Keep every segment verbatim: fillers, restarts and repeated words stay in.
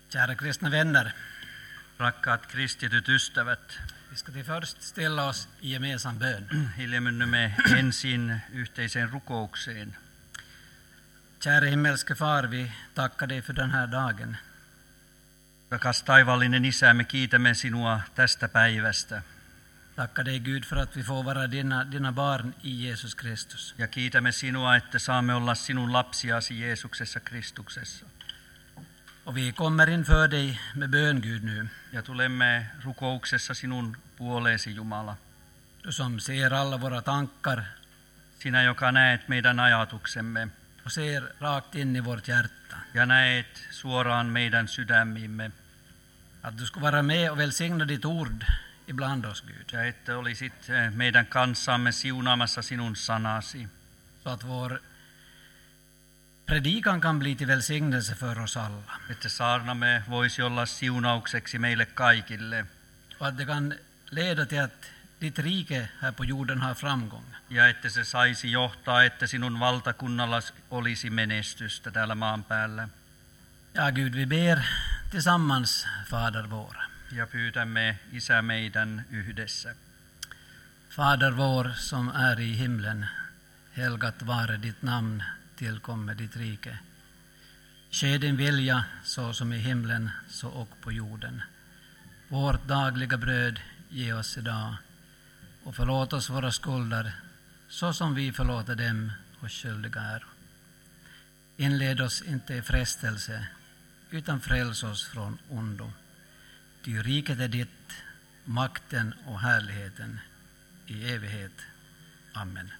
Kära kristna vänner, Rakkaat kristityt ystävät, vi ska till först ställa oss i gemensam bön. hiljennymme ensin yhteiseen rukoukseen. Kära himmelske far, vi tackar dig för den här dagen. Rakas taivaallinen Isä, me kiitämme sinua tästä päivästä. Tackar dig Gud för att vi får vara dina, dina barn i Jesus Kristus. Ja kiitämme sinua, että saamme olla sinun lapsiasi Jeesuksessa Kristuksessa. Och vi kommer inför dig med bön, Gud, nu. Ja tulemme rukouksessa sinun puoleesi, Jumala. Du som ser alla våra tankar Sinä, joka näet meidän ajatuksemme och ser rakt in i vårt hjärta. ja näet suoraan meidän sydämimme. Att du ska vara med och välsigna ditt ord ibland oss, Gud. Ja että olisit meidän kanssamme siunaamassa sinun sanasi. Så att vår predikan kan bli till välsignelse för oss alla. Että saarnamme voisi olla siunaukseksi meille kaikille. Och att det kan leda till att ditt rike här på jorden har framgång. Ja että se saisi johtaa, että sinun valtakunnalla olisi menestystä täällä maan päällä. Ja Gud, vi ber tillsammans, Fader vår. Ja pyytämme Isä meidän yhdessä. Fader vår som är i himlen, helgat vare ditt namn, tillkommer ditt rike. Ske din vilja så som i himlen så och på jorden. Vårt dagliga bröd ge oss idag och förlåt oss våra skulder så som vi förlåter dem och skyldiga är. Inled oss inte i frestelse utan fräls oss från ondo. Ty riket är ditt, makten och härligheten i evighet. Amen.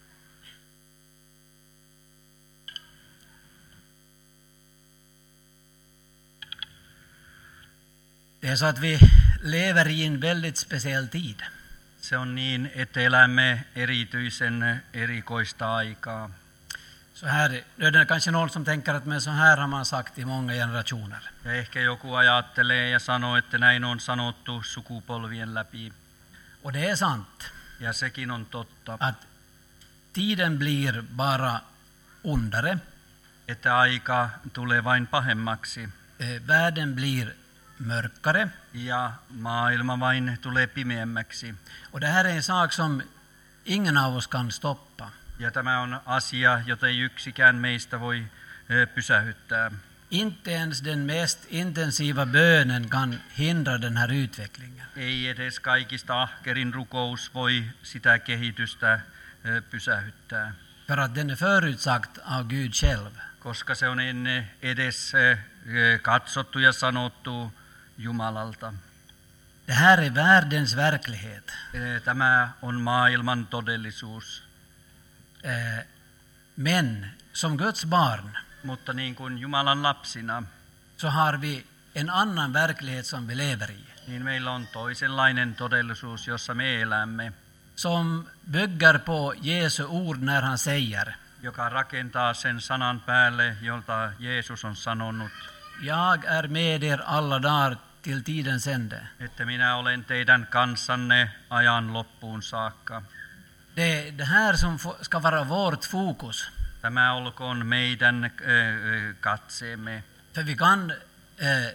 Det är så att vi lever i en väldigt speciell tid. Se on niin, että elämme erityisen erikoista aikaa. Så här, det är kanske någon som tänker att men så här har man sagt i många generationer. Ja ehkä joku ajattelee ja sanoo, että näin on sanottu sukupolvien läpi. Och det är sant. Ja sekin on totta. Att tiden blir bara ondare. Että aika tulee vain pahemmaksi. Eh, världen blir mörkare. Ja maailma vain tulee pimeämmäksi. Och det här är en sak som ingen av oss kan stoppa. Ja tämä on asia, jota ei yksikään meistä voi pysäyttää. Inte ens den mest intensiva bönen kan hindra den här utvecklingen. Ei edes kaikista ahkerin rukous voi sitä kehitystä pysäyttää. För att den är förutsagt av Gud själv. Koska se on ennen edes katsottu ja sanottu Jumalalta. Det här är världens verklighet. Tämä on maailman todellisuus. Eh, men som Guds barn Mutta niin kuin Jumalan lapsina, så har vi en annan verklighet som vi lever i. niin meillä on toisenlainen todellisuus, jossa me elämme. Som bygger på Jesu ord när han säger: Joka rakentaa sen sanan päälle, jolta Jeesus on sanonut, Jag är med er alla dagar till tidens ände. että minä olen teidän kanssanne ajan loppuun saakka. Det är det här som ska vara vårt fokus. Tämä olkoon meidän äh, katseemme. För vi kan eh,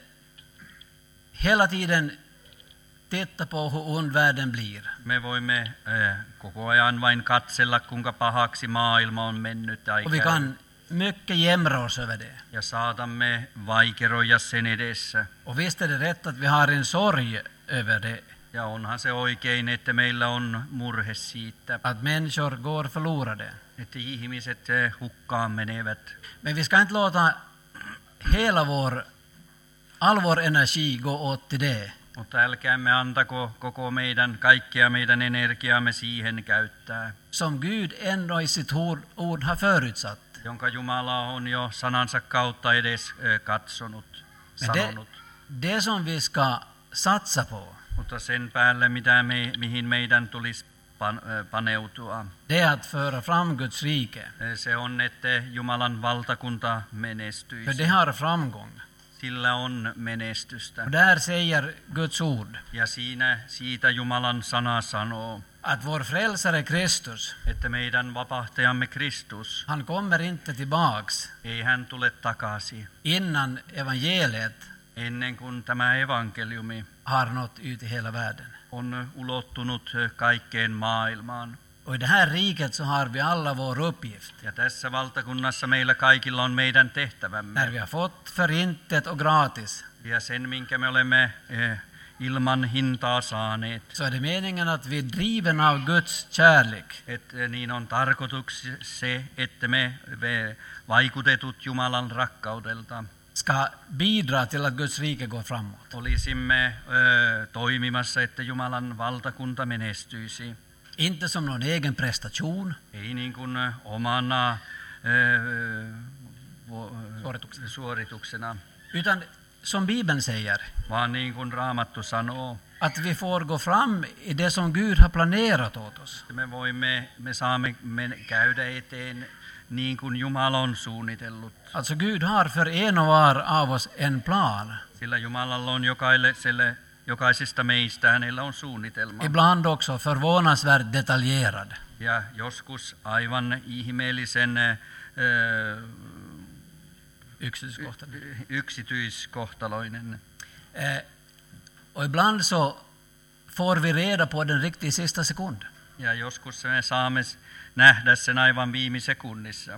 hela tiden titta på hur ond världen blir. Me voimme äh, koko ajan vain katsella, kuinka pahaksi maailma on mennyt. Och vi kan mycket jämra oss över det. Ja saatamme vaikeroja sen edessä. Och visst är det rätt att vi har en sorg över det. Ja onhan se oikein, että meillä on murhe siitä, Att människor går förlorade. että ihmiset hukkaan menevät. Men vi ska inte låta hela vår, all vår energi gå åt till det. Mutta älkäämme antako koko meidän, kaikkea meidän energiaamme siihen käyttää, Som Gud ändå i sitt ord, ord har förutsatt. jonka Jumala on jo sanansa kautta edes katsonut, Men det, sanonut. det som vi ska satsa på, Mutta sen päälle, mitä me, mihin meidän tulisi pan, paneutua, det är att föra fram Guds rike. se on, että Jumalan valtakunta För menestyisi. det har framgång. Sillä on menestystä. Och där säger Guds ord Ja siinä siitä Jumalan sana sanoo, att vår frälsare Kristus, että meidän vapahtajamme Kristus, han kommer inte tillbaks ei hän tule takaisin, innan evangeliet ennen kuin tämä evankeliumi har nått ut i hela världen. on ulottunut kaikkeen maailmaan. Och i det här riket så har vi alla vår uppgift. Ja tässä valtakunnassa meillä kaikilla on meidän När tehtävämme. vi har fått förintet och gratis Ja sen, minkä me olemme eh, ilman hintaa saaneet. så är det meningen att vi driven av Guds kärlek Et, eh, niin on tarkoitus se, että me, me vaikutetut Jumalan rakkaudelta ska bidra till att Guds rike går framåt. olisimme ö, toimimassa, että Jumalan valtakunta menestyisi. Inte som någon egen prestation, Ei niin kuin ö, omana ö, vo, Suorituksena. suorituksena, utan som Bibeln säger, vaan niin kuin Raamattu sanoo, att vi får gå fram i det som Gud har planerat åt oss. että me voimme, me saamme men, käydä eteen niin kuin Jumala on suunnitellut. Alltså Gud har för en och var av oss en plan. Sillä Jumalalla on jokaiselle, jokaisesta meistä, hänellä on suunnitelma. Ibland också förvånansvärt detaljerad. Ja joskus aivan ihmeellisen ö, Yksityiskohtainen. yksityiskohtaloinen. Eh, och ibland så får vi reda på den riktigt i sista sekund. Ja joskus me saamme nähdä sen aivan viime sekunnissa.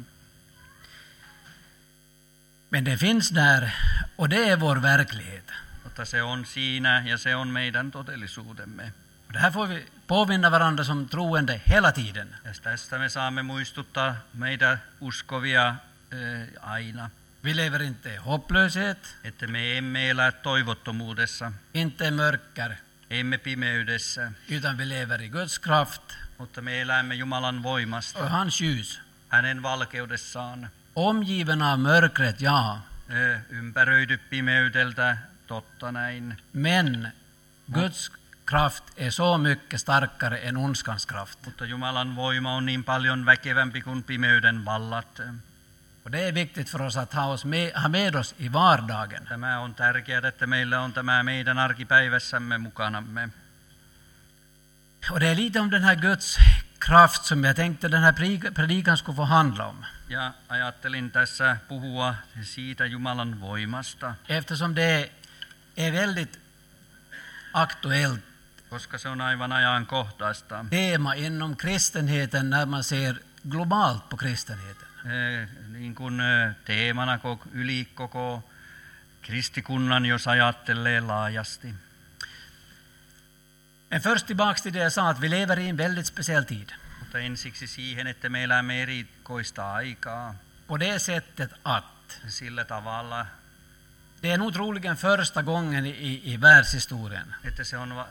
Men det finns där och det är vår verklighet. Mutta se on siinä ja se on meidän todellisuutemme. Och det här får vi påminna varandra som troende hela tiden. Ja tästä me saamme muistuttaa meitä uskovia äh, aina, Vi lever inte i hopplöshet, että me emme elä toivottomuudessa, inte i mörker, emme pimeydessä, utan vi lever i Guds kraft mutta me elämme Jumalan och voimasta, hans ljus. hänen valkeudessaan, Omgiven av mörkret, ja, äh, ympäröidy pimeydeltä, totta näin. men Guds kraft är så mycket starkare än ondskans kraft. Mutta Jumalan voima on niin paljon väkevämpi kuin pimeyden vallat. Och det är viktigt för oss att ha, oss med, ha med oss i vardagen. Tämä on tärkeää, että meillä on tämä meidän arkipäivässämme mukanamme. Och det är lite om den här Guds kraft som jag tänkte den här predikan skulle få handla om. Ja ajattelin tässä puhua siitä Jumalan voimasta, Eftersom det är väldigt aktuellt koska se on aivan ajankohtaista. tema inom kristenheten när man ser globalt på kristenheten. Eh, niin kuin eh, teemana koko, yli koko kristikunnan, jos ajattelee laajasti. Men först tillbaks till det jag sa att vi lever i en väldigt speciell tid. Mutta ensiksi siihen, että me elämme erikoista aikaa På det sättet att sillä tavalla, det är nog troligen första gången i, i världshistorien että se on eh,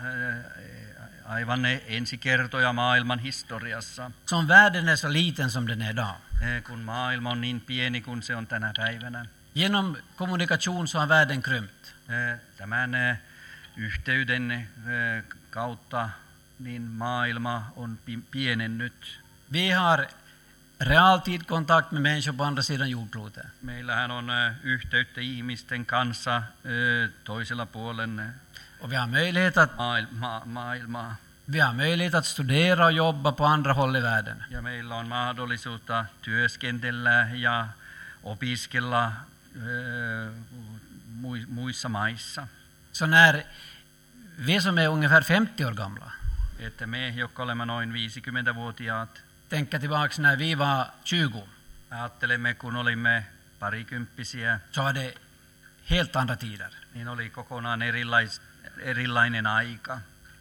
aivan ensikertoja maailman historiassa, som världen är så liten som den är idag. eh, kun maailma on niin pieni kuin se on tänä päivänä. Genom kommunikation så har världen krympt. Eh, Tämän eh, yhteyden eh, kautta niin maailma on pi- pienennyt. Vi har realtidkontakt med människor på andra sidan jordklotet. Meillähän on eh, yhteyttä ihmisten kanssa eh, toisella puolen eh, Och vi har möjlighet att, maailma, maailmaa. vi har möjlighet att studera och jobba på andra håll i världen. Ja meillä on mahdollisuutta työskentellä ja opiskella eh, mui- muissa maissa. Så när vi som är ungefär femtio år gamla Että me, jotka olemme noin viisikymmentävuotiaat, tänker tillbaks när vi var tjugo, ajattelemme, kun olimme parikymppisiä, så var det helt andra tider. niin oli kokonaan erilais, erilainen aika.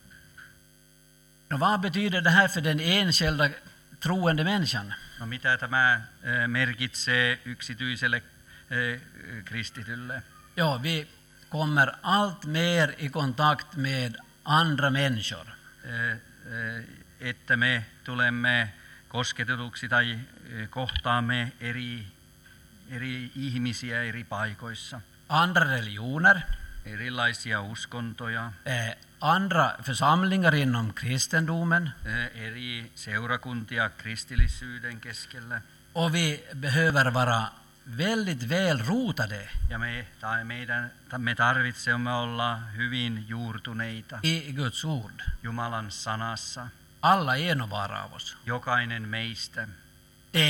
Och vad betyder det här för den enskilda troende människan? No mitä tämä eh, merkitsee yksityiselle eh, kristitylle? Ja, vi kommer allt mer i kontakt med andra människor. Eh, eh, Että me tulemme kosketetuksi tai eh, kohtaamme eri, eri ihmisiä eri paikoissa. Andra religioner, Erilaisia uskontoja, eh, andra församlingar inom kristendomen. eh, eri seurakuntia kristillisyyden keskellä. Och vi behöver vara väldigt väl rotade Ja me, tai meidän, me tarvitsemme olla hyvin juurtuneita i Guds ord. Jumalan sanassa. Alla en och var av oss. Jokainen meistä. Det är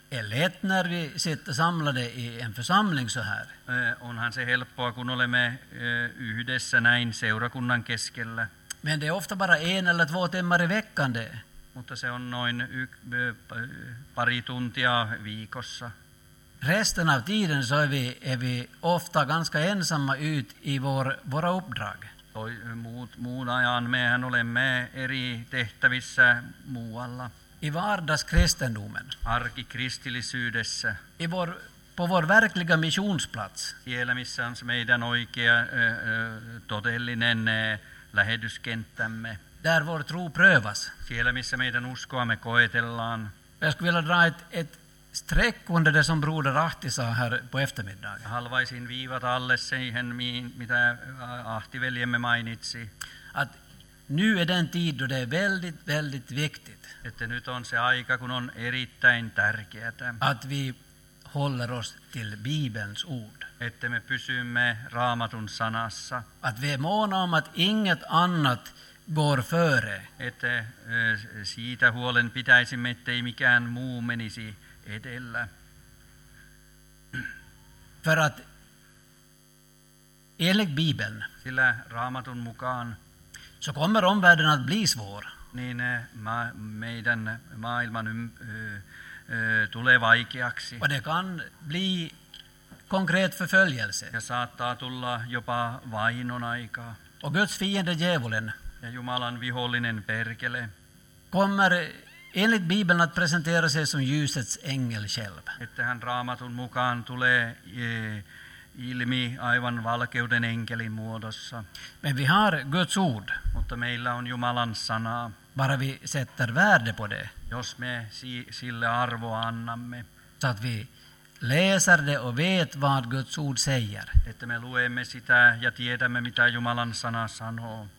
är lätt när vi sitter samlade i en församling så här. Eh, Onhan se helppoa, kun olemme eh, yhdessä näin seurakunnan keskellä. Men det är ofta bara en eller två timmar i veckan det. Mutta se on noin y- ö, pari tuntia viikossa. Resten av tiden så är vi, är vi ofta ganska ensamma ut i vår, våra uppdrag. Toi, muut, muun ajan mehän olemme eri tehtävissä muualla. I vardagskristendomen, Arkikristillisyydessä. i vår, på vår verkliga missionsplats. Siellä, missä on se meidän oikea ö, ö, todellinen ö, lähetyskenttämme. Där vår tro prövas. Siellä, missä meidän uskoamme koetellaan. Jag skulle vilja dra ett, ett streck under det som broder Ahti sa här på eftermiddagen. Haluaisin viivata alle siihen, mihin- mitä Ahti-veljemme mainitsi, Att nu är den tid då det är väldigt, väldigt viktigt että nyt on se aika, kun on erittäin tärkeää, att vi håller oss till Bibelns ord. että me pysymme Raamatun sanassa, Att vi är måna om att inget annat går före. että ö, siitä huolen pitäisimme, ettei mikään muu menisi edellä. För att enligt Bibeln Sillä Raamatun mukaan så kommer omvärlden att bli svår. niin ö, ma- meidän maailman ym- ö, ö, tulee vaikeaksi Och det kan bli konkret förföljelse. ja saattaa tulla jopa vainon aikaa. Och Guds fiende djävulen Ja Jumalan vihollinen perkele, kommer enligt Bibeln att presentera sig som ljusets ängel själv. että hän Raamatun mukaan tulee e, ilmi aivan valkeuden enkelin muodossa. Men vi har Guds ord, Mutta meillä on Jumalan sanaa, bara vi sätter värde på det. jos me si- sille arvoa annamme, Så att vi läser det och vet vad Guds ord säger. että me luemme sitä ja tiedämme, mitä Jumalan sana sanoo.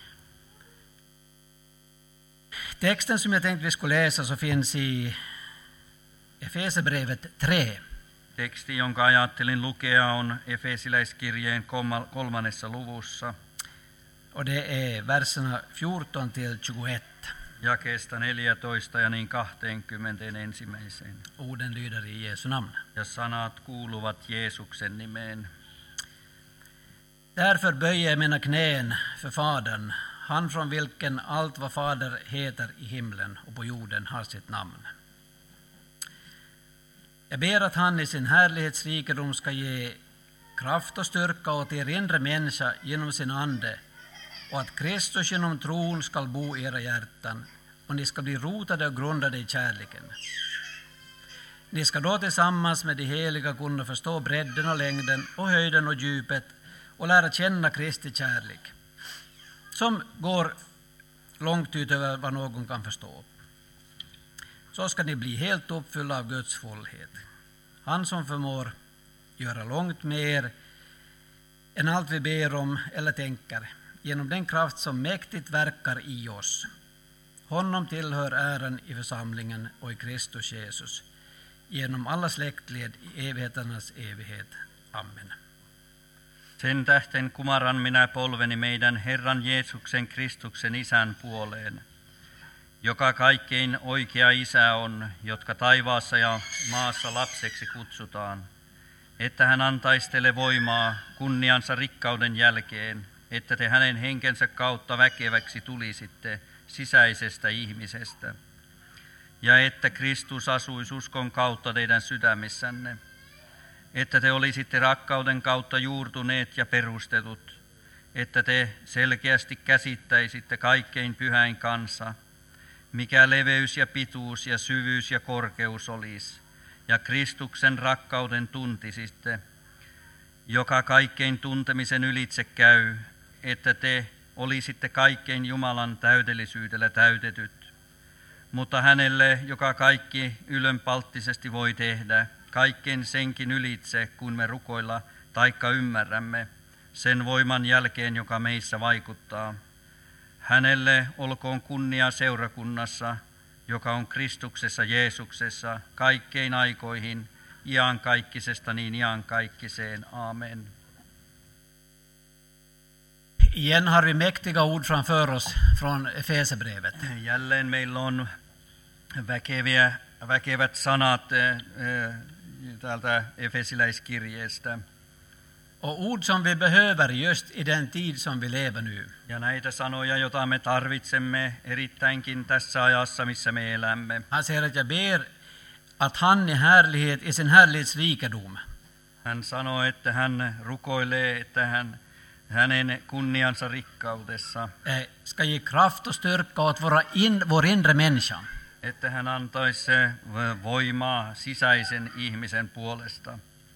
Texten som jag tänkte vi skulle läsa så finns i Efesierbrevet tre. Teksti, jonka ajattelin lukea, on Efesiläiskirjeen kolma- kolmannessa luvussa, Och det är verserna fjorton till tjugoett. jakeesta neljätoista ja niin kaksikymmentäensimmäiseen. Orden lyder i Jesu namn. Ja sanat kuuluvat Jeesuksen nimeen. Därför böjer jag mina knän för Fadern, han från vilken allt vad Fader heter i himlen och på jorden har sitt namn. Jag ber att han i sin härlighetsrikedom ska ge kraft och styrka åt er inre människa genom sin ande, och att Kristus genom tron ska bo i era hjärtan, och ni ska bli rotade och grundade i kärleken. Ni ska då tillsammans med de heliga kunna förstå bredden och längden och höjden och djupet och lära känna Kristi kärlek, som går långt utöver vad någon kan förstå. Så ska ni bli helt uppfyllda av Guds fullhet. Han som förmår göra långt mer än allt vi ber om eller tänker, genom den kraft som mäktigt verkar i oss. Honom tillhör äran i församlingen och i Kristus Jesus, genom alla släktled i evigheternas evighet. Amen. Sen tähten kumaran minä polveni meidän Herran Jeesuksen Kristuksen Isän puoleen, joka kaikkein oikea Isä on, jotka taivaassa ja maassa lapseksi kutsutaan, että hän antaisi teille voimaa kunniansa rikkauden jälkeen, että te hänen henkensä kautta väkeväksi tulisitte sisäisestä ihmisestä, ja että Kristus asuisi uskon kautta teidän sydämissänne, että te olisitte rakkauden kautta juurtuneet ja perustetut, että te selkeästi käsittäisitte kaikkein pyhäin kanssa, mikä leveys ja pituus ja syvyys ja korkeus olisi, ja Kristuksen rakkauden tuntisitte, joka kaikkein tuntemisen ylitse käy, että te olisitte kaikkein Jumalan täydellisyydellä täytetyt, mutta hänelle, joka kaikki ylönpalttisesti voi tehdä, kaikkein senkin ylitse, kun me rukoilla taikka ymmärrämme, sen voiman jälkeen, joka meissä vaikuttaa. Hänelle olkoon kunnia seurakunnassa, joka on Kristuksessa Jeesuksessa, kaikkein aikoihin, iankaikkisesta niin iankaikkiseen. Amen. Igen har vi mäktiga ord framför oss från Efesierbrevet. Jälleen meillä on väkeviä Väkevät sanat eh, eh, täältä Efesiläiskirjeestä. Och ord som vi behöver just i den tid som vi lever nu. Ja näitä sanoja, joita me tarvitsemme erittäinkin tässä ajassa, missä me elämme. Han säger att jag ber att han i härlighet, i sin härlighetsrikedom, Hän sanoo, että hän rukoilee, että hän, hänen kunniansa rikkaudessa, eh, ska ge kraft och styrka åt våra in, vår inre människa. että hän antaisi voimaa sisäisen ihmisen puolesta.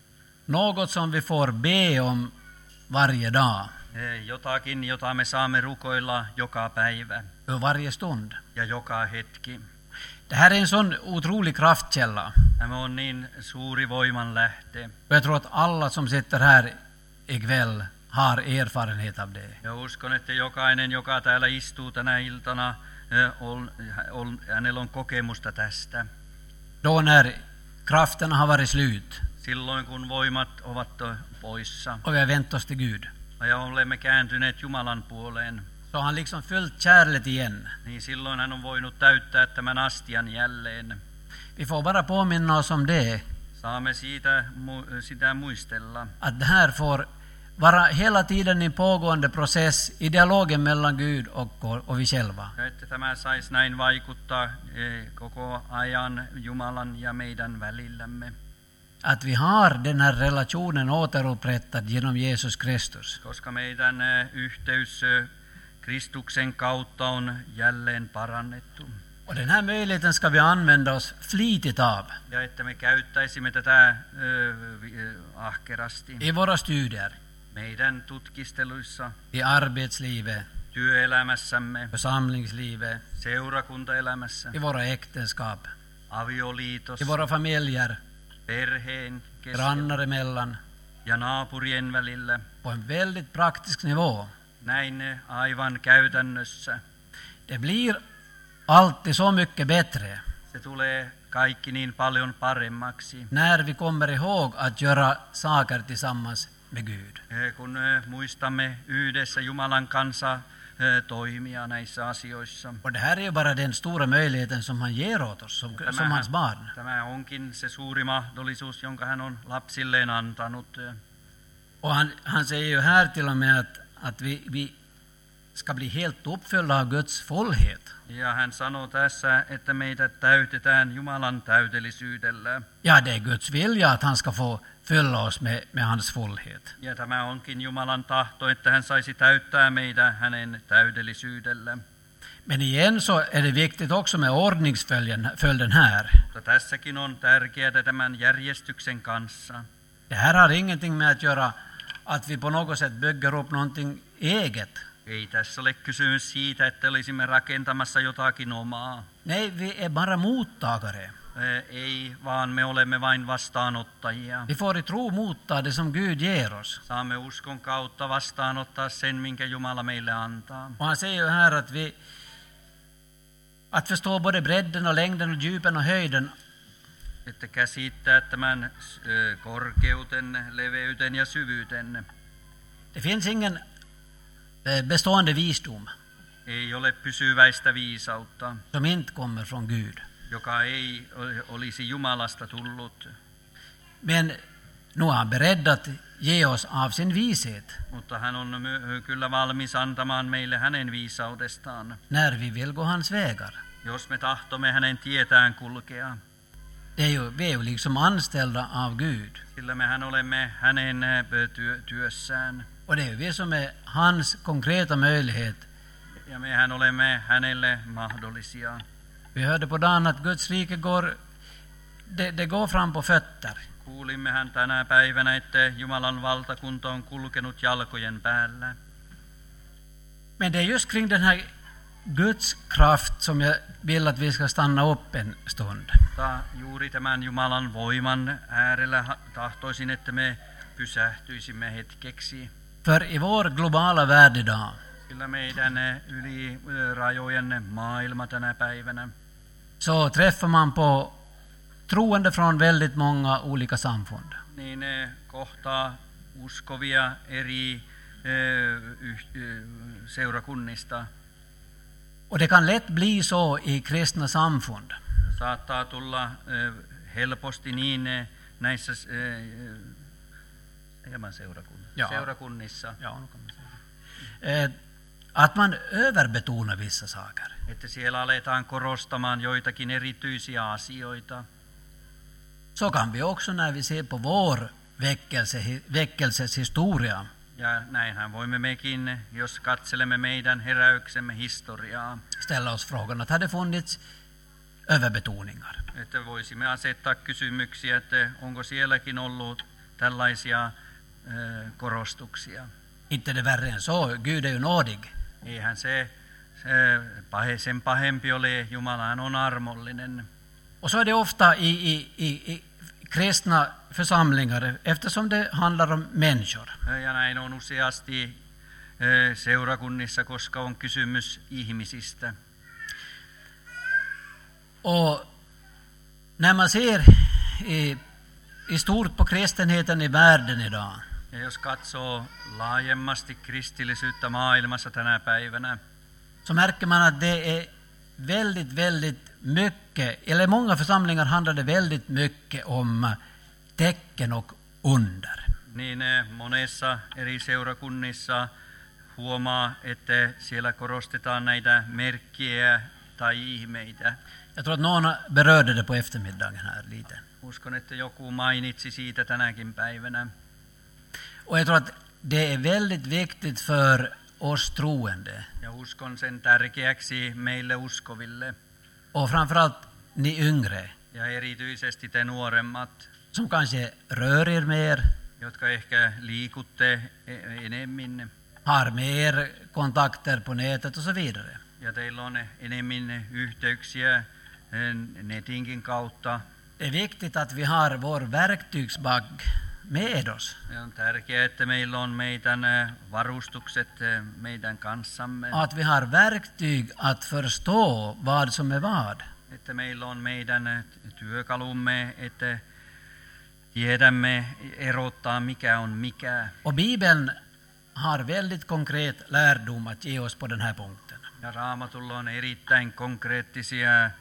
Något som vi får be om varje dag Jotakin, jota me saamme rukoilla joka päivä och varje stund. ja joka hetki. Det här är en sån otrolig kraftkälla. Tämä on niin suuri voiman lähte. Och jag tror att alla som sitter här ikväll har erfarenhet av det. Ja uskon, että jokainen, joka täällä istuu tänä iltana, on, on, hänellä on kokemusta tästä. Då när krafterna har varit slut Silloin kun voimat ovat poissa och vi har vänt oss till Gud, ja olemme kääntyneet Jumalan puoleen, så har han liksom fyllt kärlet igen. niin silloin hän on voinut täyttää tämän astian jälleen. Vi får bara påminna oss om det, Saamme siitä, sitä muistella, att det här får vara hela tiden en pågående process i dialogen mellan Gud och, och vi själva. ja että tämä saisi näin vaikuttaa eh, koko ajan Jumalan ja meidän välillämme. Att vi har den här relationen återupprättad genom Jesus Kristus. Koska meidän eh, yhteys eh, Kristuksen kautta on jälleen parannettu. Och den här möjligheten ska vi använda oss flitigt av Ja että me käyttäisimme tätä ö, ahkerasti i våra studier, meidän tutkisteluissa, i arbetslivet, työelämässämme, församlingslivet, seurakuntaelämässä, i våra äktenskap, i avioliitossa, våra familjer, perheen keskellä grannar emellan, ja naapurien välillä. på en väldigt praktisk nivå. Näin eh, aivan käytännössä. Det blir alltid så mycket bättre Se tulee kaikki niin paljon paremmaksi, när vi kommer ihåg att göra saker tillsammans med Gud. eh, kun eh, muistamme yhdessä Jumalan kanssa eh, toimia näissä asioissa. Och det här är ju bara den stora möjligheten som han ger åt oss som, som hans barn. Tämä onkin se suuri mahdollisuus, jonka hän on lapsilleen antanut. Och han, han säger ju här till och med att, att vi, vi ska bli helt uppfyllda av Guds fullhet. Ja hän sanoo tässä, että meitä täytetään Jumalan täydellisyydellä. Ja, det är Guds vilja att han ska få fylla oss med, med hans fullhet. Ja tämä onkin Jumalan tahto, että hän saisi täyttää meitä hänen täydellisyydellä. Men igen så är det viktigt också med ordningsföljden följden här. Mutta tässäkin on tärkeää tämän järjestyksen kanssa. Det här har ingenting med att göra att vi på något sätt bygger upp någonting eget. Ei tässä ole kysymys siitä, että olisimme rakentamassa jotakin omaa. Nej, vi är bara mottagare. Ei, vaan me olemme vain vastaanottajia. Vi får i tro motta det som Gud ger oss. Saamme uskon kautta vastaanottaa sen, minkä Jumala meille antaa. Och han säger ju här att vi att förstå både bredden och längden och djupen och höjden. Että käsittää tämän korkeuden, leveyden ja syvyyden. Det finns ingen bestående visdom Ei ole pysyväistä viisautta, som inte kommer från Gud. joka ei olisi Jumalasta tullut. Men nu är han beredd att ge oss av sin vishet Mutta hän on kyllä valmis antamaan meille hänen viisaudestaan, när vi vill gå hans vägar. jos me tahtomme hänen tietään kulkea. Det är ju, vi är ju liksom anställda av Gud. Sillä mehän olemme hänen työ, työssään. Och det är ju vi som är hans konkreta möjlighet. Ja mehän olemme hänelle mahdollisia. Vi hörde på dagen att Guds rike går, det, det går fram på fötter. Kuulimmehän tänä päivänä, että Jumalan valtakunta on kulkenut jalkojen päällä. Men det är just kring den här Guds kraft som jag vill att vi ska stanna upp en stund. Ta, juuri tämän Jumalan voiman äärellä tahtoisin, että me pysähtyisimme hetkeksi. För i vår globala värld idag Sillä meidän yli rajojen maailma tänä päivänä, så träffar man på troende från väldigt många olika samfund. niin kohtaa uskovia eri ö, yh, seurakunnista. Och det kan lätt bli så i kristna samfund. Saattaa tulla ö, helposti niin eh, näissä eh, hieman seurakunnissa. Ja. seurakunnissa, Ja, nu kan man säga. Eh, att man överbetonar vissa saker. että siellä aletaan korostamaan joitakin erityisiä asioita. Så kan vi också när vi ser på vår väckelse, väckelses historia. Ja näinhän voimme mekin, jos katselemme meidän heräyksemme historiaa, Ställa oss frågan att hade funnits överbetoningar. että voisimme asettaa kysymyksiä, että onko sielläkin ollut tällaisia ö, korostuksia. Inte det värre än så, Gud är ju nådig. Eihän se, se pahe, sen pahempi ole, Jumalahan on armollinen. Och så är det ofta i, i, i, i kristna församlingar eftersom det handlar om människor. Ja näin on useasti ö, seurakunnissa, koska on kysymys ihmisistä. Och när man ser i, i stort på kristenheten i världen idag, Ja jos katsoo laajemmasti kristillisyyttä maailmassa tänä päivänä, så märker man att det är väldigt, väldigt mycket, eller många församlingar handlar det väldigt mycket om tecken och under. niin eh, monessa eri seurakunnissa huomaa, että siellä korostetaan näitä merkkiä tai ihmeitä. Jag tror att någon berörde det på eftermiddagen här lite. Uskon, että joku mainitsi siitä tänäkin päivänä. Och jag tror att det är väldigt viktigt för oss troende, Ja uskon sen tärkeäksi meille uskoville och framförallt ni yngre, ja erityisesti te nuoremmat, som kanske rör er mer, jotka ehkä liikutte e- enemmän har mer kontakter på nätet och så vidare. ja teillä on enemmän yhteyksiä eh, netinkin kautta. Det är viktigt att vi har vår verktygsbag med oss. Ja on tärkeää, että meillä on meidän eh, varustukset eh, meidän kanssamme. Att vi har verktyg att förstå vad som är vad. Että meillä on meidän eh, työkalumme, että tiedämme erottaa mikä on mikä. Och Bibeln har väldigt konkret lärdom att ge oss på den här punkten. Ja Raamatulla on erittäin konkreettisia äh,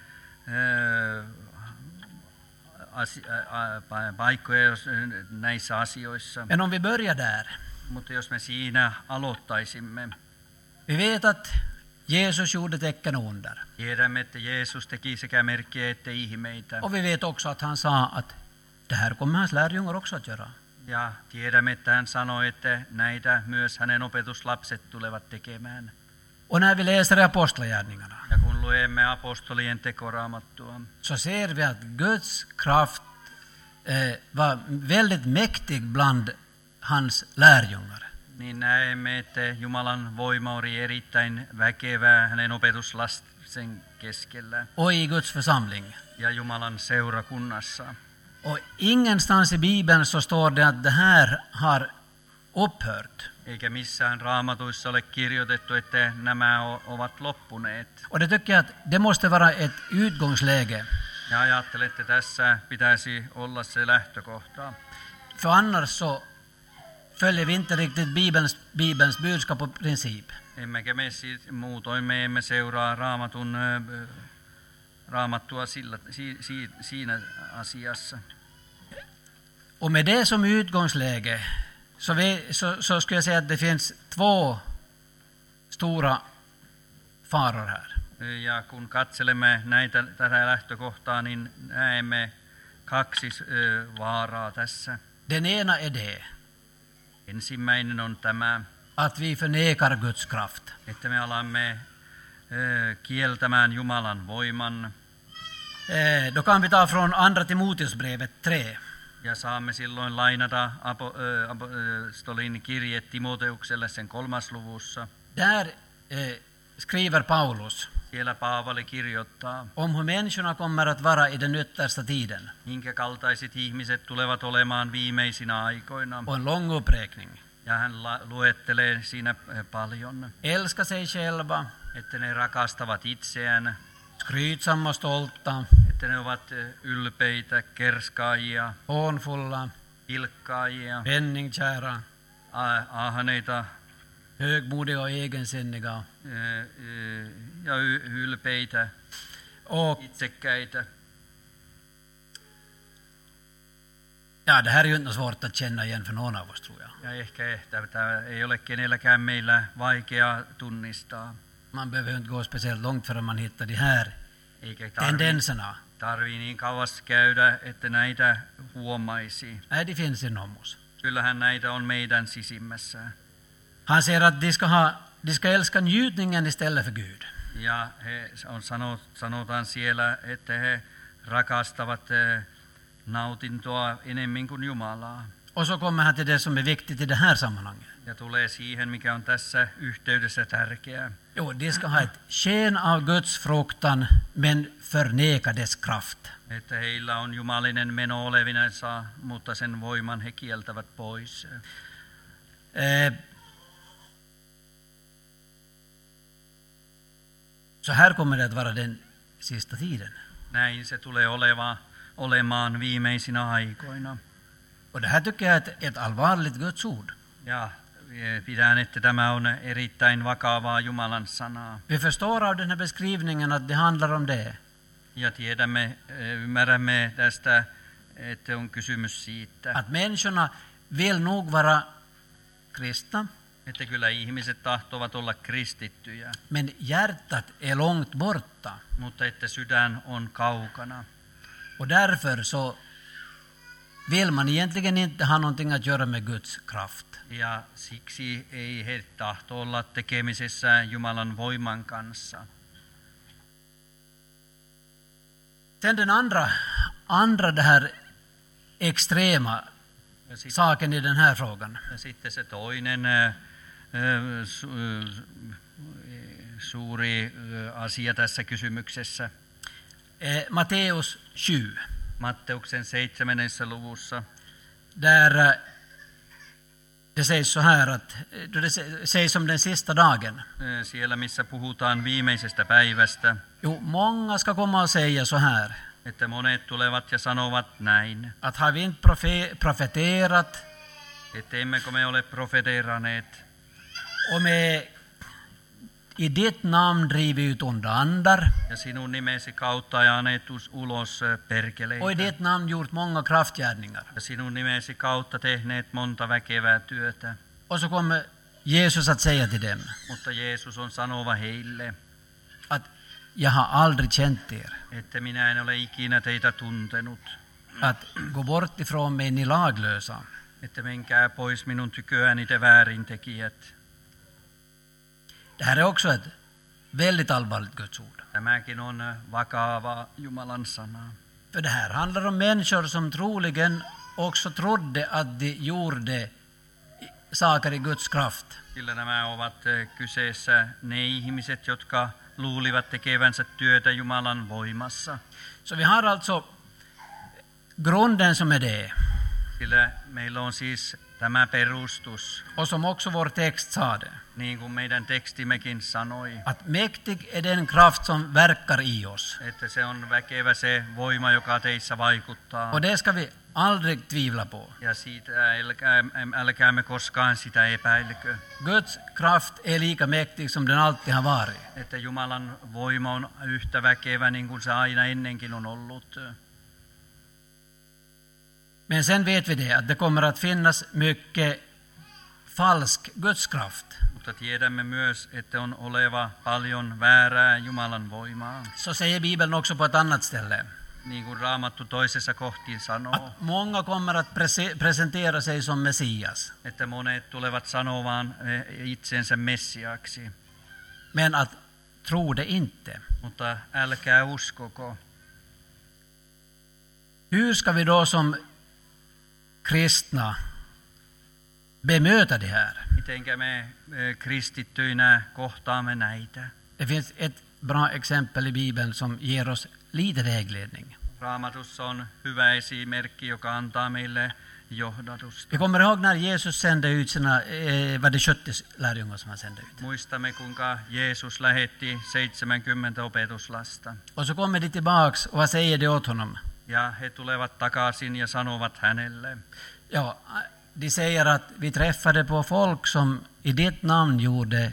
asi- äh, paikkoja jos, äh, näissä asioissa. Men om vi börjar där. Mutta jos me siinä aloittaisimme, Vi vet att Jesus gjorde tecken och under. tiedämme, että Jeesus teki sekä merkkejä että ihmeitä. Och vi vet också att han sa att det här kommer hans lärjungar också att göra. Ja tiedämme, että hän sanoi, että näitä myös hänen opetuslapset tulevat tekemään. Och när vi läser apostlagärningarna Ja kun luemme apostolien tekoraamattua, så ser vi att Guds kraft eh, var väldigt mäktig bland hans lärjungar. niin näemme, että Jumalan voima oli erittäin väkevää hänen opetuslasten keskellä Och i Guds församling. ja Jumalan seurakunnassa. Och ingenstans i Bibeln så står det att det här har upphört. Eikä missään raamatuissa ole kirjoitettu, että nämä o- ovat loppuneet. Och det tycker jag att det måste vara ett utgångsläge. Ja ajattelen, että tässä pitäisi olla se lähtökohta. För annars så följer vi inte riktigt Bibelns, Bibelns budskap och princip. Emmekä me siis, muutoin me emme seuraa raamatun, ö, raamattua sillä, si, si, siinä asiassa. Och med det som utgångsläge så, vi, så, så skulle jag säga att det finns två stora faror här. Ja kun katselemme näitä, tätä lähtökohtaa, niin näemme kaksi ö, vaaraa tässä. Den ena är det Ensimmäinen on tämä, att vi förnekar Guds kraft. että me alamme ö, kieltämään Jumalan voiman Eh, då kan vi ta från andra Timoteusbrevet tre. ja saamme silloin lainata apo, ö, apostolin kirje Timoteukselle sen kolmas luvussa. Där eh, skriver Paulus Siellä Paavali kirjoittaa, om hur människorna kommer att vara i den yttersta tiden. minkä kaltaiset ihmiset tulevat olemaan viimeisinä aikoina. Och en lång uppräkning. Ja hän la- luettelee siinä paljon, Älska sig själva, että ne rakastavat itseään, skrytsamma, stolta, että ne ovat ylpeitä, kerskaajia, hånfulla, ilkkaajia, penningkära, a- ahneita högmodiga och egensinniga. ö, ö, ja y- ylpeitä, Och itsekkäitä. Ja, det här är ju inte svårt att känna igen för någon av oss, tror jag. Ja ehkä tämä ei ole kenelläkään meillä vaikea tunnistaa. Man behöver ju inte gå speciellt långt förrän man hittar de här Eikä tarvi, tendenserna. tarvii niin kauas käydä, että näitä huomaisi. Nej, de finns inom oss. Kyllähän näitä on meidän sisimmässä. Han säger att de ska, ha, de ska älska njutningen istället för Gud. Ja he on sanot, sanotaan siellä, että he rakastavat eh, nautintoa enemmän kuin Jumalaa. Och så kommer han till det som är viktigt i det här sammanhanget. Ja tulee siihen, mikä on tässä yhteydessä tärkeää. Jo, de ska ha ett sken av Guds fruktan, men förneka dess kraft. Että heillä on jumalinen meno olevinensa, mutta sen voiman he kieltävät pois. Eh, så här kommer det att vara den sista tiden. Näin se tulee oleva, olemaan viimeisinä aikoina. Och det här tycker jag är ett, ett allvarligt Guds ord. Ja pidän, että tämä on erittäin vakavaa Jumalan sanaa. Vi förstår av den här beskrivningen att det handlar om det. Ja tiedämme, ymmärrämme tästä, että on kysymys siitä, Att människorna vill nog vara kristna, että kyllä ihmiset tahtovat olla kristittyjä, men hjärtat är långt borta. mutta että sydän on kaukana. Och därför så vill man egentligen inte ha någonting att göra med Guds kraft. Ja siksi ei he tahto olla tekemisessä Jumalan voiman kanssa. Sen den andra, andra det här extrema Ja, sit, saken i den här frågan. ja sitten se toinen äh, su, äh, suuri äh, asia tässä kysymyksessä. Eh, Matteus sju. Matteuksen seitsemännessä luvussa. Där eh, det sägs så här att då det sägs om den sista dagen. Äh, Siellä missä puhutaan viimeisestä päivästä, Jo, många ska komma och säga så här. että monet tulevat ja sanovat näin, Att har vi inte profe- profeterat että emmekö me ole profeteeraneet och med i ditt namn drivit ut onda andar ja sinun nimesi kautta ajaneet ulos och i perkeleitä ditt namn gjort många kraftgärningar. ja sinun nimesi kautta tehneet monta väkevää työtä. Och så kommer Jesus att säga till dem Mutta Jeesus on sanova heille, att jag har aldrig känt er. että minä en ole ikinä teitä tuntenut, Att gå bort ifrån mig, ni laglösa. että menkää pois minun tyköäni te väärintekijät. Det här är också ett väldigt allvarligt Guds ord. Tämäkin on vakava Jumalan sana. För det här handlar om människor som troligen också trodde att de gjorde saker i Guds kraft. Sillä nämä ovat kyseessä ne ihmiset, jotka luulivat tekevänsä työtä Jumalan voimassa. Så vi har alltså grunden som är det. Sillä meillä on siis tämä perustus, Och som också vår text sa det. niin kuin meidän tekstimekin sanoi, Att mäktig är den kraft som verkar i oss. että se on väkevä se voima, joka teissä vaikuttaa. Och det ska vi aldrig tvivla på. Ja siitä älkää, älkäämme koskaan sitä epäilkö, Guds kraft är lika mäktig som den alltid har varit. että Jumalan voima on yhtä väkevä niin kuin se aina ennenkin on ollut. Men sen vet vi det, att det kommer att finnas mycket falsk Guds kraft. Mutta tiedämme myös, että on oleva paljon väärää Jumalan voimaa. Så säger Bibeln också på ett annat ställe. Niin kuin Raamattu toisessa kohtiin sanoo, Att många kommer att prese- presentera sig som Messias. että monet tulevat sanomaan itsensä Messiaksi, Men att tro det inte. mutta älkää uskoko. Hur ska vi då som kristna bemöta det här? Mitenkä me eh, kristittyinä kohtaamme näitä? Det finns ett bra exempel i Bibeln som ger oss lite vägledning. Raamatussa on hyvä esimerkki, joka antaa meille johdatusta. Vi kommer ihåg när Jesus sände ut sina, eh, var det sjuttio lärjungar som han sände ut. Muistamme, kuinka Jeesus lähetti seitsemänkymmentä opetuslasta. Och så kommer de tillbaks och vad säger de åt honom? Ja he tulevat takaisin ja sanovat hänelle, Ja, de säger att vi träffade på folk som i ditt namn gjorde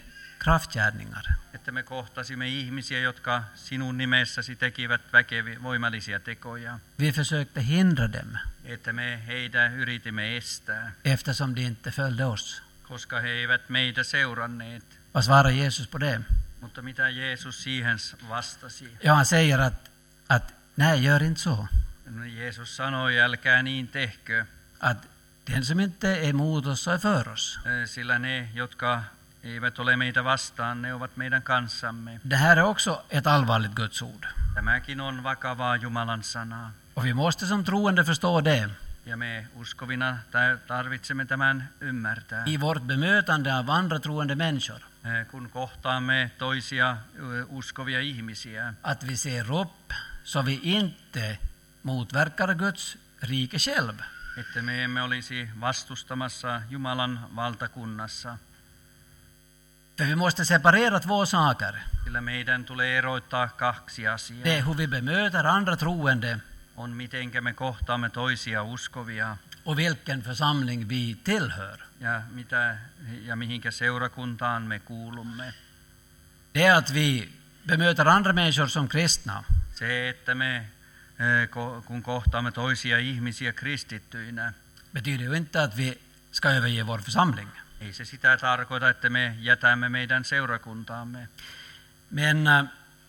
kraftgärningar. Että me kohtasimme ihmisiä, jotka sinun nimessäsi tekivät väkeviä, voimallisia tekoja. Vi försökte hindra dem Että me heitä yritimme estää, eftersom de inte följde oss. koska he eivät meitä seuranneet. Vad svarar Jesus på det? Mutta mitä Jeesus siihen vastasi? Ja, han säger att, att nej, gör inte så. No, Jeesus sanoi, älkää niin tehkö, Att den som inte är emot oss så är för oss. eh, sillä ne, jotka eivät ole meitä vastaan, ne ovat meidän kanssamme. Det här är också ett allvarligt Guds ord. Tämäkin on vakavaa Jumalan sanaa. Och vi måste som troende förstå det Ja me uskovina tä- tarvitsemme tämän ymmärtää. i vårt bemötande av andra troende människor. Eh, Kun kohtaamme toisia ö, uskovia ihmisiä, Att vi ser upp så vi inte motverkar Guds rike själv. että me emme olisi vastustamassa Jumalan valtakunnassa. För vi måste separera två saker. Sillä meidän tulee eroittaa kaksi asiaa. Det är hur vi bemöter andra troende On mitenkä me kohtaamme toisia uskovia och vilken församling vi tillhör. ja, mitä, ja mihinkä seurakuntaan me kuulumme. Det är att vi bemöter andra människor som kristna. Se, että me eh, ko- kun kohtaamme toisia ihmisiä kristittyinä, Betyder ju inte att vi ska överge vår församling. ei se sitä tarkoita, että me jätämme meidän seurakuntaamme. Men äh,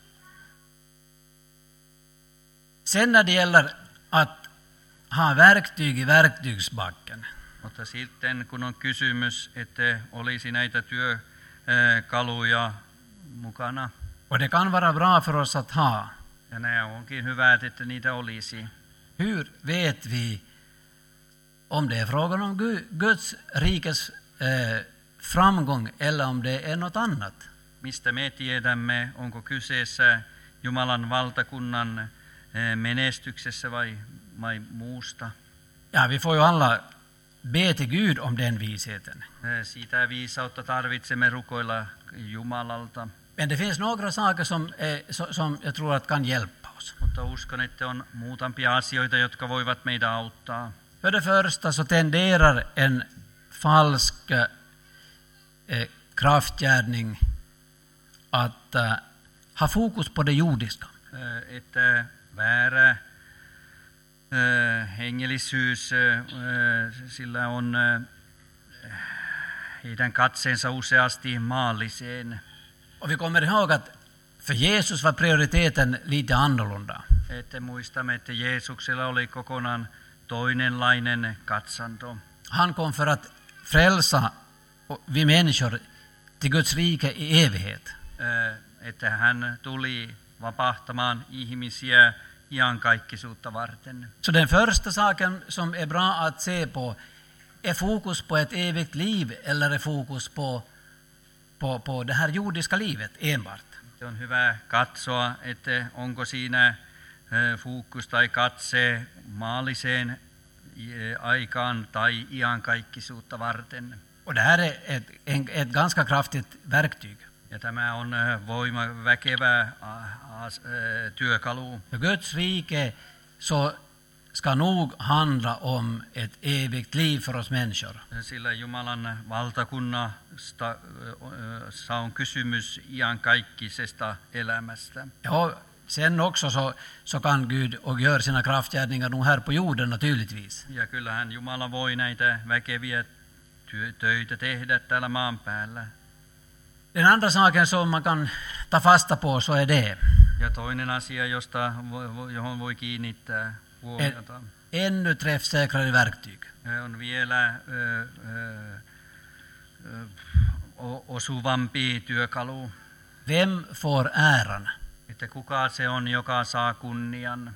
sen när det gäller att ha verktyg i verktygsbacken, Mutta sitten kun on kysymys, että olisi näitä työkaluja mukana, och det kan vara bra för oss att ha, ja nämä onkin hyvät, että niitä olisi. hur vet vi om det är frågan om Gu- Guds rikes eh, framgång eller om det är något annat? Mistä me tiedämme, onko kyseessä Jumalan valtakunnan eh, menestyksessä vai, vai muusta? Ja, vi får ju alla be till Gud om den visheten. Eh, Siitä viisautta tarvitsemme rukoilla Jumalalta, Men det finns några saker som, eh, so- som jag tror att kan hjälpa oss. mutta uskon, että on muutamia asioita, jotka voivat meitä auttaa. För det första så tenderar en falsk eh, kraftgärning att eh, ha fokus på det jordiska. Eh, Että väärä eh, hengellisyys, eh, sillä on eh, heidän katseensa useasti maalliseen. Och vi kommer ihåg att för Jesus var prioriteten lite annorlunda. Että muistamme, että Jeesuksella oli kokonaan toinenlainen katsanto. Han kom för att frälsa vi människor till Guds rike i evighet. Eh, Että hän tuli vapahtamaan ihmisiä iankaikkisuutta varten. Så den första saken som är bra att se på är fokus på ett evigt liv eller är fokus på, på, på det här jordiska livet enbart. Se on hyvä katsoa, että onko siinä eh, fokus tai katse maalliseen eh, aikaan tai iankaikkisuutta varten. Och det här är ett, en, ett ganska kraftigt verktyg. Ja tämä on eh, voima, väkevä ah, as, eh, työkalu. För Guds rike så ska nog handla om ett evigt liv för oss människor. Sillä Jumalan valtakunnasta eh, on kysymys iankaikkisesta elämästä. Ja, sen också så, så kan Gud och gör sina kraftgärningar nog här på jorden naturligtvis. Ja kyllähän Jumala voi näitä väkeviä työ, töitä tehdä täällä maan päällä. Den andra saken som man kan ta fasta på så är det Ja toinen asia, josta, vo- johon voi kiinnittää huomiota, ännu träffsäkrare verktyg. on vielä ö, ö, ö, o- osuvampi työkalu, Vem får äran? että kuka se on, joka saa kunnian.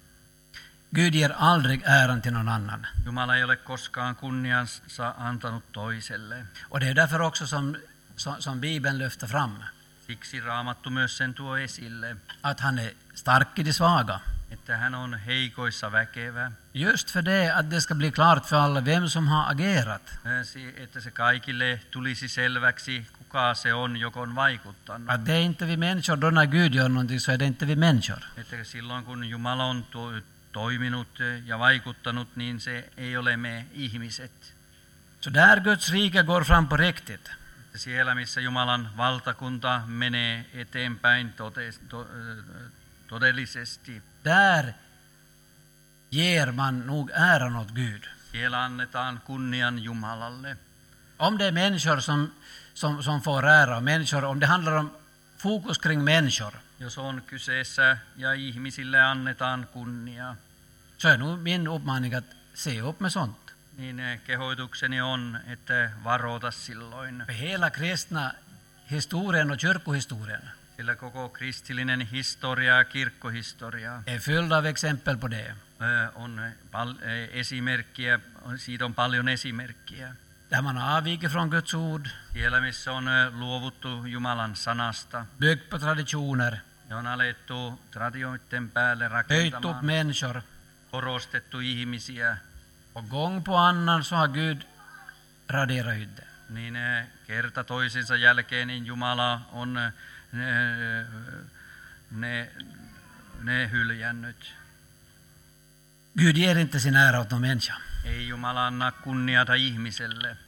Gud ger aldrig äran till någon annan. Jumala ei ole koskaan kunniansa antanut toiselle. Och det är därför också som, som, som Bibeln lyfter fram Siksi Raamattu myös sen tuo esille, att han är stark i de svaga. että hän on heikoissa väkevä. Just för det att det ska bli klart för alla vem som har agerat. Että se kaikille tulisi selväksi, kuka se on, joka on vaikuttanut. Att det är inte vi människor, då när Gud gör någonting så är det inte vi människor. Että silloin kun Jumala on to, toiminut ja vaikuttanut, niin se ei ole me ihmiset. Så där Guds rike går fram på riktigt, Että siellä, missä Jumalan valtakunta menee eteenpäin tote, to, todellisesti, där ger man nog äran åt Gud. siellä annetaan kunnian Jumalalle. Om det är människor som, som, som får ära, människor, om det handlar om fokus kring människor, Jos on kyseessä ja ihmisille annetaan kunnia, så är nog min uppmaning att se upp med sånt. niin kehoitukseni on, että varoita silloin. För hela kristna historien och kyrkohistorien Sillä koko kristillinen historia ja kirkkohistoria är fylld av exempel på det. ö, on pal- ö, esimerkkiä, siitä on paljon esimerkkiä. Där man har avvikit från Guds ord, Siellä, missä on ö, luovuttu Jumalan sanasta byggt på traditioner, ja on alettu tradioiden päälle höjt upp rakentamaan, människor. korostettu ihmisiä, Och gång på annan så har Gud raderat ut det. niin ö, kerta toisensa jälkeen niin Jumala on ö, ne, ne, ne hyljännyt. Gud ger inte sin ära åt någon människa. Ei Jumala anna kunniata ihmiselle.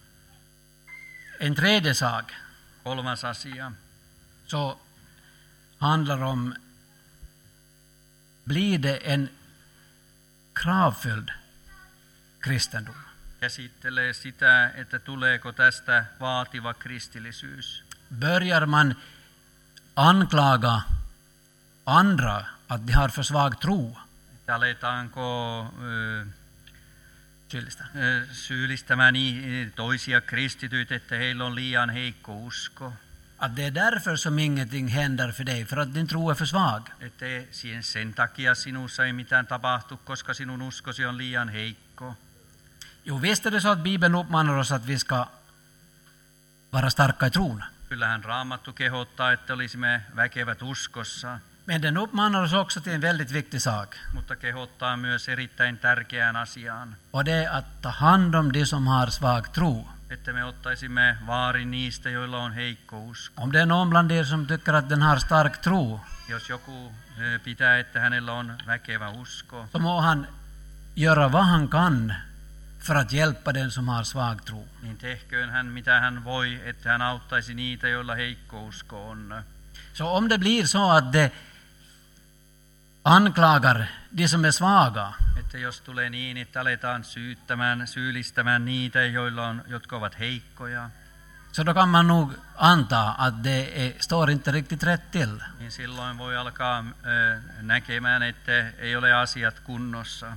En tredje sak Kolmas asia. så handlar om, blir det en kravfylld kristendom? Käsittelee sitä, että tuleeko tästä vaativa kristillisyys. Börjar man anklaga andra att de har för svag tro? Että aletaanko ö, Syyllistä. ö, syyllistämään i- toisia kristityitä, että heillä on liian heikko usko. Att det är därför som ingenting händer för dig, för att din tro är för svag. Että siihen sen takia sinussa ei mitään tapahtu, koska sinun uskosi on liian heikko. Jo, visst är det så att Bibeln uppmanar oss att vi ska vara starka i tron. Kyllähän Raamattu kehottaa, että olisimme väkevät uskossa, Men den uppmanar oss också till en väldigt viktig sak. mutta kehottaa myös erittäin tärkeään asiaan, Och det är att ta hand om de som har svag tro. että me ottaisimme vaarin niistä, joilla on heikko usko. Om det är någon bland er som tycker att den har stark tro, Jos joku ö, pitää, että hänellä on väkevä usko, så må han göra vad han kan för att hjälpa den som har svag tro. niin tehköön hän mitä hän voi, että hän auttaisi niitä, joilla heikko usko on. Så om det blir så att det anklagar de som är svaga, Että jos tulee niin, että aletaan syyttämään, syyllistämään niitä, joilla on, jotka ovat heikkoja, så då kan man nog anta att det är, står inte riktigt rätt till. niin silloin voi alkaa ö, näkemään, että ei ole asiat kunnossa.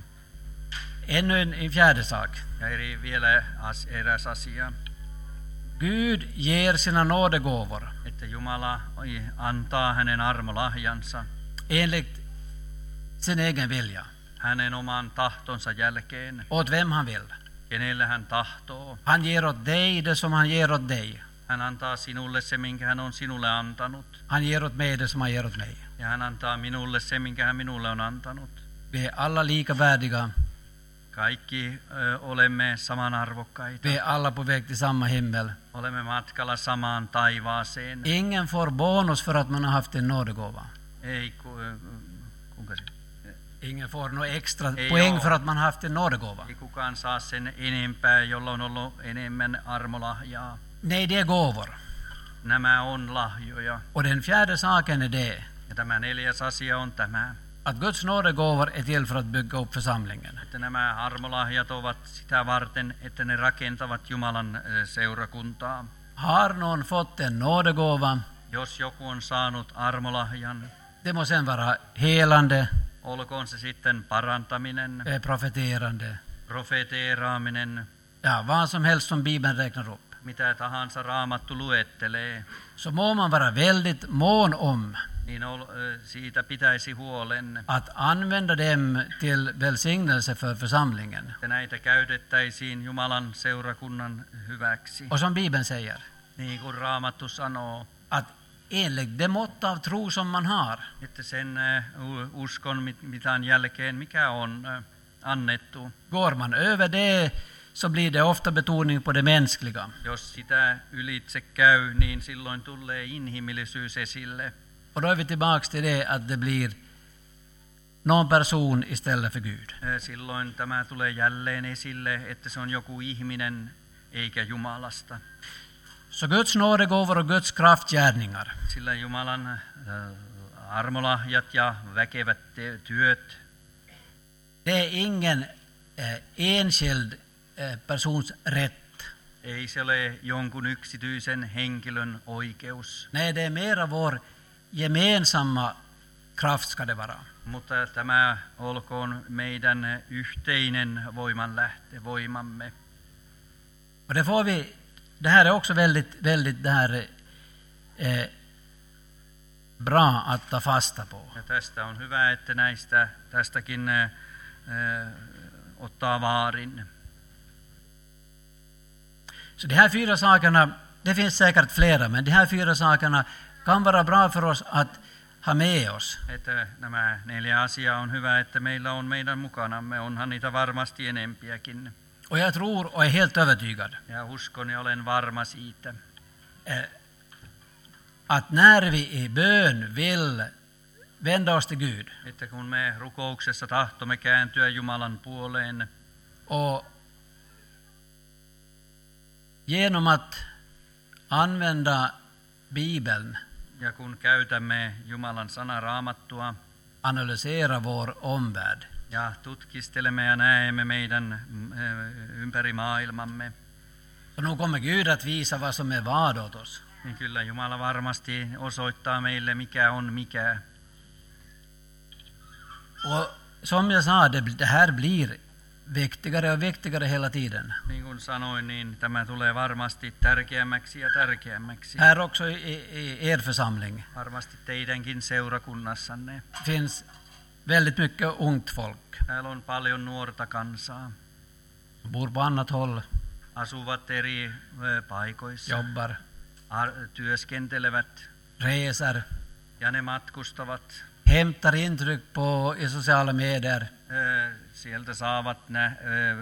Ännu en, en fjärde sak. Ja eri vielä as, eräs asia, Gud ger sina nådegåvor että Jumala antaa hänen armolahjansa enligt sin egen vilja, hänen oman tahtonsa jälkeen, åt vem han vill. kenelle hän tahtoo. Han ger åt dig det som han ger åt dig. Hän antaa sinulle se, minkä hän on sinulle antanut. Han ger åt mig det som han ger åt mig. Ja hän antaa minulle se, minkä hän minulle on antanut. Vi är alla lika värdiga. Kaikki ö, olemme samanarvokkaita. Vi är alla på väg till samma himmel. Olemme matkalla samaan taivaaseen. Ingen får bonus för att man har haft en nådegåva. Ei, ku, ö, kuinka se? Ingen får något extra Ei poäng oo. för att man har haft en nådegåva. Ei kukaan saa sen enempää, jolla on ollut enemmän armolahjaa. Nej, det är gåvor. Nämä on lahjoja. Och den fjärde saken är det Ja tämä neljäs asia on tämä, att Guds nådegåvor är till för att bygga upp församlingen. että nämä armolahjat ovat sitä varten, että ne rakentavat Jumalan ö, seurakuntaa. Har någon fått en nådegåva, Jos joku on saanut armolahjan, det må sen vara helande, olkoon se sitten parantaminen, eh, profeterande, profeteeraaminen, ja vad som helst som Bibeln räknar upp. mitä tahansa Raamattu luettelee, Så må man vara väldigt mån om niin ol, ö, siitä pitäisi huolen, att använda dem till välsignelse för församlingen. että näitä käytettäisiin Jumalan seurakunnan hyväksi. Och som Bibeln säger, Niin kuin Raamattu sanoo, att enligt det mått av tro som man har, että sen ö, uskon mit- mitään jälkeen, mikä on ö, annettu, går man över det så blir det ofta betoning på det mänskliga. jos sitä ylitse käy, niin silloin tulee inhimillisyys esille. Och då är vi tillbaka till det att det blir någon person istället för Gud. Ö, Silloin tämä tulee jälleen esille, että se on joku ihminen eikä Jumalasta. Så Guds nådegåvor och Guds kraftgärningar, Sillä Jumalan äh, armolahjat ja väkevät te- työt, det är ingen eh, enskild eh, persons rätt. ei se ole jonkun yksityisen henkilön oikeus, Nej, det är mera vår gemensamma kraft ska det vara. mutta tämä olkoon meidän yhteinen voimanlähte, voimamme. Och det får vi, det här är också väldigt, väldigt det här, eh, bra att ta fasta på. Ja tästä on hyvä, että näistä tästäkin äh, ottaa vaarin. Så de här fyra sakerna, det finns säkert flera, men de här fyra sakerna kan vara bra för oss att ha med oss. Että nämä neljä asiaa on hyvä, että meillä on meidän mukanamme. Onhan niitä varmasti enempiäkin. Och jag tror och är helt övertygad Ja uskon ja olen varma siitä, eh, att när vi i bön vill vända oss till Gud että kun me rukouksessa tahtomme kääntyä Jumalan puoleen och genom att använda Bibeln ja kun käytämme Jumalan sana Raamattua analysera vår omvärld, ja tutkistelemme ja näemme meidän ympäri maailmamme, så nu kommer Gud att visa vad som är vad åt oss. niin kyllä Jumala varmasti osoittaa meille, mikä on mikä. Och som jag sa, det, det här blir viktigare och viktigare hela tiden. Niin kuin sanoin, niin tämä tulee varmasti tärkeämmäksi ja tärkeämmäksi. Här också i, i er församling Varmasti teidänkin seurakunnassanne. finns väldigt mycket ungt folk. Täällä on paljon nuorta kansaa. Bor på annat håll, Asuvat eri ö, paikoissa, jobbar, ar- työskentelevät reser, ja ne matkustavat. hämtar intryck på i sociala medier. Ö, Sieltä saavat nä, ö,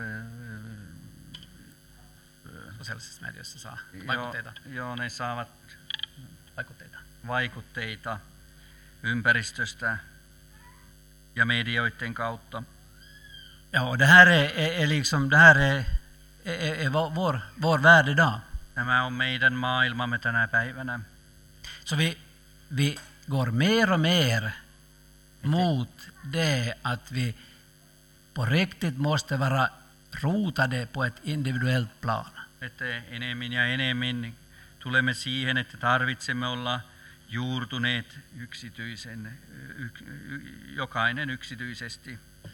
Sosiaalisessa mediassa saa jo, vaikutteita. joo, ne saavat vaikutteita. vaikutteita ympäristöstä ja medioiden kautta. Ja, och det här är, är, är liksom, det här är, är, är vår, vår värld idag. Nämä on meidän maailmamme tänä päivänä. Så vi, vi går mer och mer mot det att vi på riktigt måste vara rotade på ett individuellt plan. Että enemmän ja enemmän tulemme siihen, että tarvitsemme olla juurtuneet yksityisen, y, y, jokainen yksityisesti.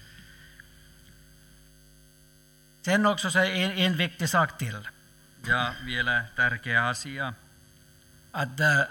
Sen också så är en, en viktig sak till. Ja vielä tärkeä asia, Att äh,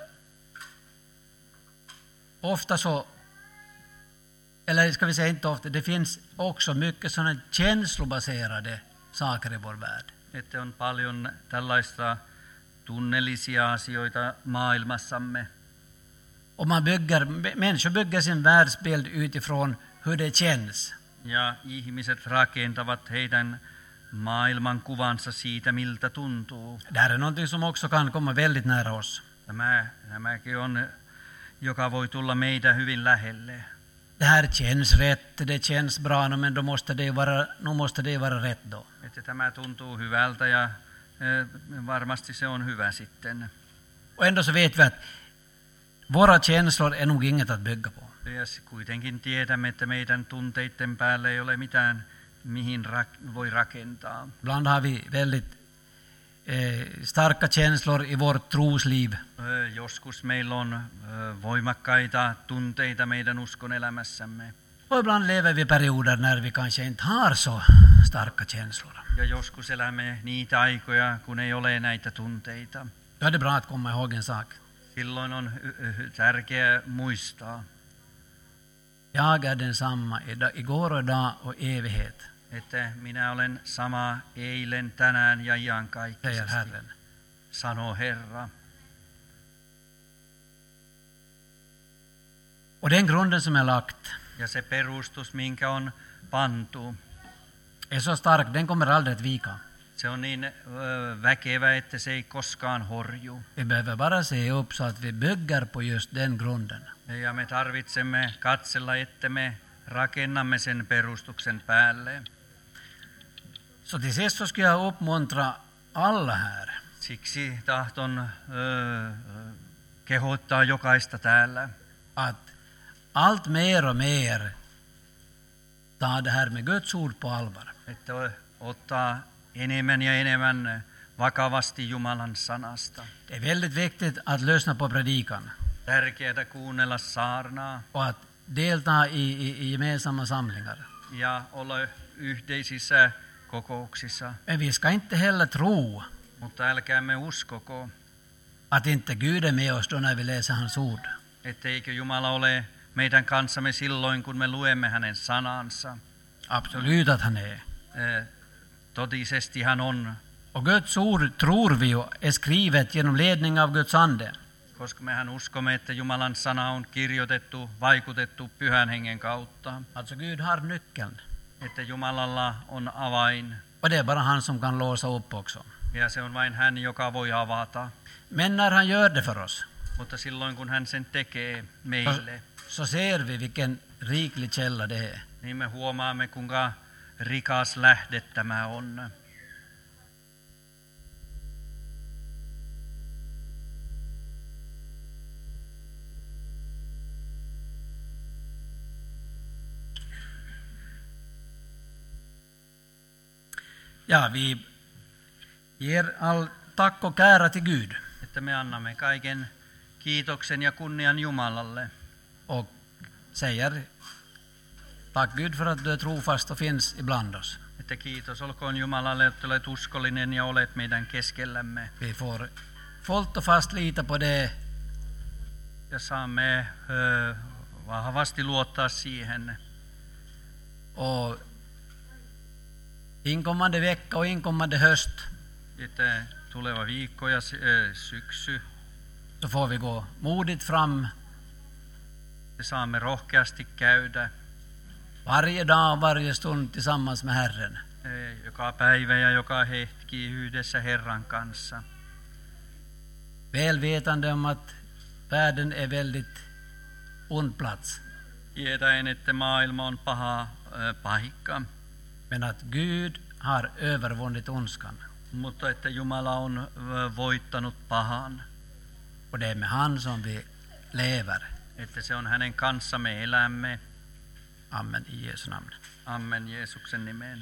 ofta så, eller ska vi säga inte ofta, det finns också mycket sådana känslobaserade saker i vår värld. että on paljon tällaista tunnellisia asioita maailmassamme. Och man bygger, människor bygger sin världsbild utifrån hur det känns. Ja ihmiset rakentavat heidän maailmankuvansa siitä, miltä tuntuu. Det här är någonting som också kan komma väldigt nära oss. Tämä, tämäkin on, joka voi tulla meitä hyvin lähelle. Det här känns rätt, det känns bra, men då måste det vara, nu måste det vara rätt då. Että tämä tuntuu hyvältä ja eh, varmasti se on hyvä sitten. Och ändå så vet vi att våra känslor är nog inget att bygga på. Ja kuitenkin tiedämme, että meidän tunteiden päälle ei ole mitään, mihin rak- voi rakentaa. Ibland har vi väldigt eh, starka känslor i vårt trosliv. Ö, Joskus meillä on ö, voimakkaita tunteita meidän uskon elämässämme. Och ibland lever vi perioder när vi kanske inte har så starka känslor. Ja joskus elämme niitä aikoja, kun ei ole näitä tunteita. Då är det bra att komma ihåg en sak. Silloin on hy- hy- tärkeää muistaa, Jag är densamma idag, igår och idag och evighet, että minä olen sama eilen, tänään ja säger iankaikkisesti, Herren. sanoo Herra. Och den grunden som är lagt Ja se perustus, minkä on pantu, är så stark, den kommer aldrig att vika. se on niin ö, väkevä, että se ei koskaan horju. Vi behöver bara se upp så att vi bygger på just den grunden. Ja me tarvitsemme katsella, että me rakennamme sen perustuksen päälle. Så till sist så ska jag uppmuntra alla här Siksi tahton ö, kehottaa jokaista täällä, att allt mer och mer ta det här med Guds ord på allvar. että ottaa enemmän ja enemmän vakavasti Jumalan sanasta. Det är väldigt viktigt att lyssna på predikan Tärkeää kuunnella saarnaa och att delta i, i, i gemensamma samlingar. ja olla yhteisissä kokouksissa. Men vi ska inte heller tro Mutta älkäämme uskoko, att inte Gud är med oss då när vi läser hans ord. etteikö Jumala ole meidän kanssamme silloin, kun me luemme hänen sanansa. Absolut att han är. Eh, Totisesti hän on, Och Guds ord tror vi ju är skrivet genom ledning av Guds ande. koska mehän uskomme, että Jumalan sana on kirjoitettu, vaikutettu Pyhän Hengen kautta. Alltså Gud har nyckeln. Että Jumalalla on avain, Och det är bara han som kan låsa upp också. ja se on vain hän, joka voi avata. Men när han gör det för oss Mutta silloin, kun hän sen tekee meille, så ser vi vilken riklig källa det är. niin me huomaamme, kuinka rikas lähde tämä on. Ja, vi ger all tack och ära till Gud Että me annamme kaiken kiitoksen ja kunnian Jumalalle. och säger tack Gud för att du är trofast och finns ibland oss. Että kiitos olkoon Jumalalle, että olet uskollinen ja olet meidän keskellämme. Vi får fullt och fast lita på det Ja saamme ö, vahvasti luottaa siihen. och inkommande vecka och inkommande höst Että tuleva viikko ja ö, syksy, så får vi gå modigt fram me saamme rohkeasti käydä varje dag och varje stund tillsammans med Herren. ö, joka päivä ja joka hetki yhdessä Herran kanssa. Väl vetande om att världen är väldigt ond plats. Tietäen, että maailma on paha ö, paikka, Men att Gud har övervunnit ondskan. mutta että Jumala on ö, voittanut pahan. Och det är med han som vi lever. Että se on hänen kanssamme elämme. Amen i Jesu namn. Amen Jeesuksen nimeen.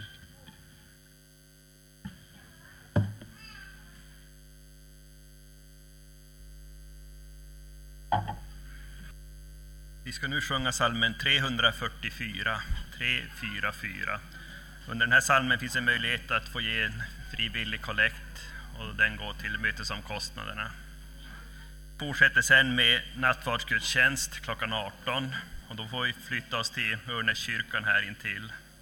Vi ska nu sjunga salmen trehundrafyrtiofyra, tre fyra fyra. Under den här salmen finns en möjlighet att få ge en frivillig kollekt och den går till mötesomkostnaderna. Fortsätter sen med nattvardsgudstjänst klockan arton och då får vi flytta oss till Örnäskyrkan här intill.